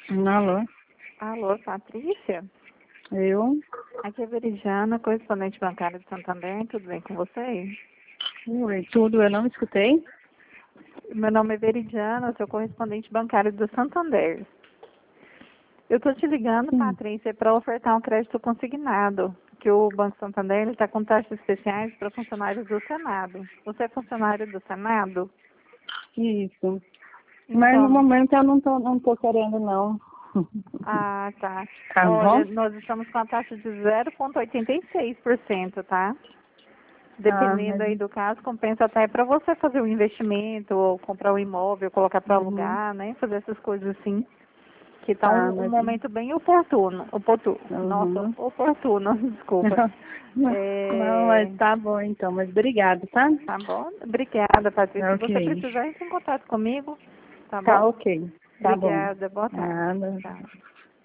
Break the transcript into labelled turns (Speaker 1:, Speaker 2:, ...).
Speaker 1: Alô?
Speaker 2: Alô, Patrícia?
Speaker 1: Eu?
Speaker 2: Aqui é Veridiana, correspondente bancária de Santander. Tudo bem com você?
Speaker 1: Oi, tudo, eu não escutei?
Speaker 2: Meu nome é Veridiana, sou correspondente bancária do Santander. Eu estou te ligando,
Speaker 1: Sim.
Speaker 2: Patrícia, para ofertar um crédito consignado, que o Banco Santander está com taxas especiais para funcionários do Senado. Você é funcionário do Senado?
Speaker 1: Isso. Mas no
Speaker 2: Então,
Speaker 1: momento eu não tô querendo, não.
Speaker 2: tá.
Speaker 1: Tá bom?
Speaker 2: Olha, nós estamos com a taxa de 0,86%, tá?
Speaker 1: Ah,
Speaker 2: Dependendo
Speaker 1: mas...
Speaker 2: aí do caso, compensa até para você fazer um investimento, ou comprar um imóvel, colocar para
Speaker 1: Uhum.
Speaker 2: alugar, né? Fazer essas coisas assim, que tá
Speaker 1: Tá,
Speaker 2: um
Speaker 1: mas...
Speaker 2: momento bem oportuno. Nossa,
Speaker 1: Uhum.
Speaker 2: oportuno, desculpa.
Speaker 1: Não, mas
Speaker 2: É,
Speaker 1: tá bom então, mas obrigado, tá?
Speaker 2: tá bom? Obrigada, Patrícia. Se você
Speaker 1: Ok.
Speaker 2: precisar, entre em contato comigo, tá
Speaker 1: Tá
Speaker 2: bom?
Speaker 1: ok. Tá bom.
Speaker 2: Obrigada, boa tarde.
Speaker 1: Nada.
Speaker 2: Tchau.